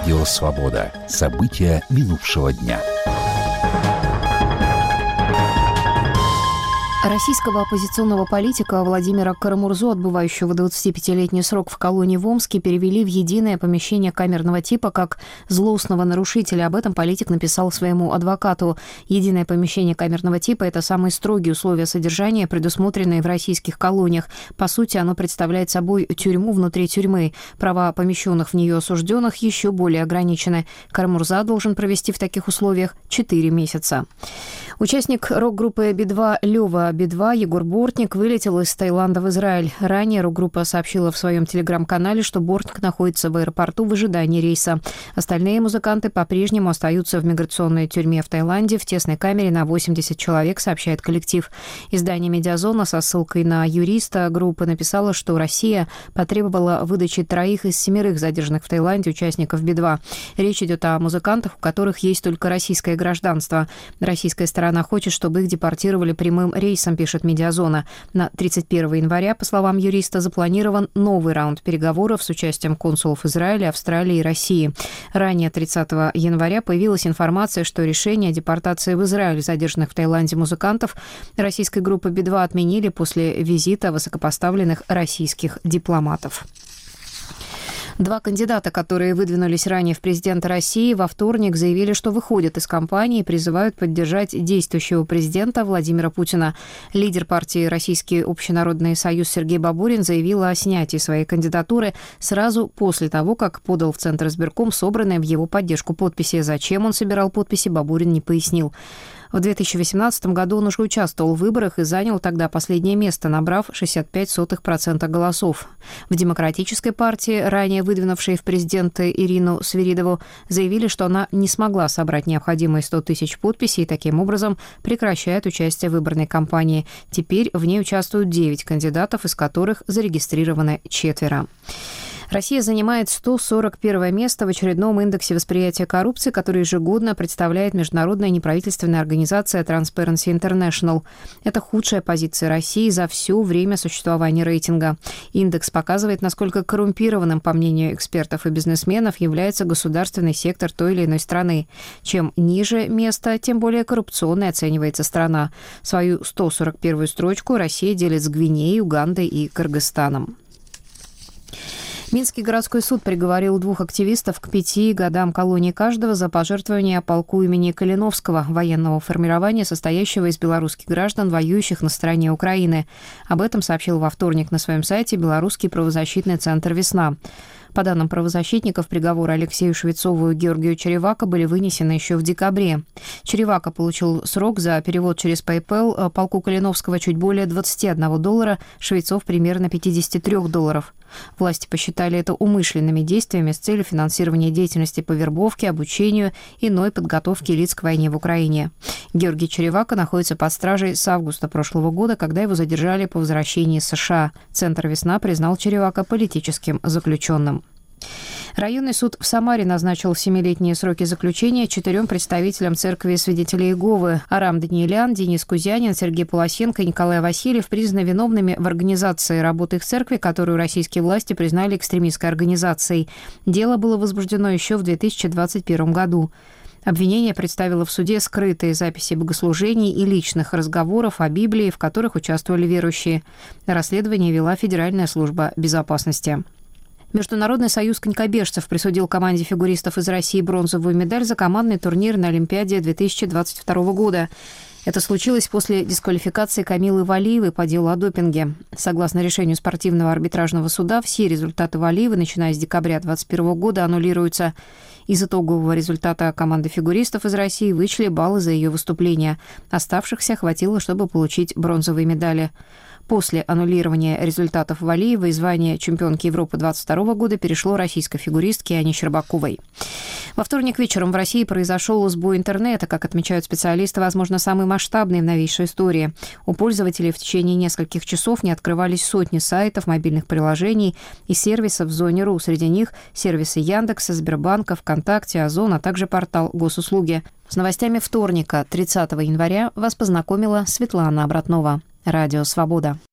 Радио «Свобода». События минувшего дня. Российского оппозиционного политика Владимира Карамурзу, отбывающего 25-летний срок в колонии в Омске, перевели в единое помещение камерного типа как злостного нарушителя. Об этом политик написал своему адвокату. Единое помещение камерного типа – это самые строгие условия содержания, предусмотренные в российских колониях. По сути, оно представляет собой тюрьму внутри тюрьмы. Права помещенных в нее осужденных еще более ограничены. Карамурза должен провести в таких условиях 4 месяца. Участник рок-группы Би-2 Лёва Би-2 Егор Бортник вылетел из Таиланда в Израиль. Ранее рок-группа сообщила в своем телеграм-канале, что Бортник находится в аэропорту в ожидании рейса. Остальные музыканты по-прежнему остаются в миграционной тюрьме в Таиланде в тесной камере на 80 человек, сообщает коллектив. Издание «Медиазона» со ссылкой на юриста группы написало, что Россия потребовала выдачи 3 из 7 задержанных в Таиланде участников Би-2. Речь идет о музыкантах, у которых есть только российское гражданство. Российская сторона хочет, чтобы их депортировали прямым рейсом, пишет «Медиазона». На 31 января, по словам юриста, запланирован новый раунд переговоров с участием консулов Израиля, Австралии и России. Ранее, 30 января, появилась информация, что решение о депортации в Израиль задержанных в Таиланде музыкантов российской группы Би-2 отменили после визита высокопоставленных российских дипломатов. 2 кандидата, которые выдвинулись ранее в президенты России, во вторник заявили, что выходят из кампании и призывают поддержать действующего президента Владимира Путина. Лидер партии «Российский общенародный союз» Сергей Бабурин заявил о снятии своей кандидатуры сразу после того, как подал в Центр избирком собранные в его поддержку подписи. Зачем он собирал подписи, Бабурин не пояснил. В 2018 году он уже участвовал в выборах и занял тогда последнее место, набрав 0,65% голосов. В Демократической партии, ранее выдвинувшей в президенты Ирину Свиридову, заявили, что она не смогла собрать необходимые 100 тысяч подписей и таким образом прекращает участие в выборной кампании. Теперь в ней участвуют 9 кандидатов, из которых зарегистрированы 4. Россия занимает 141 место в очередном индексе восприятия коррупции, который ежегодно представляет международная неправительственная организация Transparency International. Это худшая позиция России за все время существования рейтинга. Индекс показывает, насколько коррумпированным, по мнению экспертов и бизнесменов, является государственный сектор той или иной страны. Чем ниже место, тем более коррупционной оценивается страна. Свою 141-ю строчку Россия делит с Гвинеей, Угандой и Кыргызстаном. Минский городской суд приговорил 2 активистов к 5 годам колонии каждого за пожертвование полку имени Калиновского, военного формирования, состоящего из белорусских граждан, воюющих на стороне Украины. Об этом сообщил во вторник на своем сайте Белорусский правозащитный центр «Весна». По данным правозащитников, приговоры Алексею Швецову и Георгию Черевако были вынесены еще в декабре. Черевако получил срок за перевод через PayPal полку Калиновского чуть более $21, Швецов примерно $53. Власти посчитали это умышленными действиями с целью финансирования деятельности по вербовке, обучению и иной подготовке лиц к войне в Украине. Георгий Черевако находится под стражей с августа прошлого года, когда его задержали по возвращении из США. Центр «Весна» признал Черевако политическим заключенным. Районный суд в Самаре назначил 7-летние сроки заключения 4 представителям Церкви Свидетелей Иеговы. Арам Даниэлян, Денис Кузянин, Сергей Полосенко и Николай Васильев признаны виновными в организации работы их церкви, которую российские власти признали экстремистской организацией. Дело было возбуждено еще в 2021 году. Обвинение представило в суде скрытые записи богослужений и личных разговоров о Библии, в которых участвовали верующие. Расследование вела Федеральная служба безопасности. Международный союз конькобежцев присудил команде фигуристов из России бронзовую медаль за командный турнир на Олимпиаде 2022 года. Это случилось после дисквалификации Камилы Валиевой по делу о допинге. Согласно решению спортивного арбитражного суда, все результаты Валиевой, начиная с декабря 2021 года, аннулируются. Из итогового результата команды фигуристов из России вычли баллы за ее выступления. Оставшихся хватило, чтобы получить бронзовые медали. После аннулирования результатов Валиевой звание чемпионки Европы 2022 года перешло российской фигуристке Ане Щербаковой. Во вторник вечером в России произошел сбой интернета, как отмечают специалисты, возможно, самый масштабный в новейшей истории. У пользователей в течение нескольких часов не открывались сотни сайтов, мобильных приложений и сервисов в зоне РУ. Среди них сервисы Яндекса, Сбербанка, ВКонтакте, Озон, а также портал Госуслуги. С новостями вторника, 30 января, вас познакомила Светлана Обратнова. Радио «Свобода».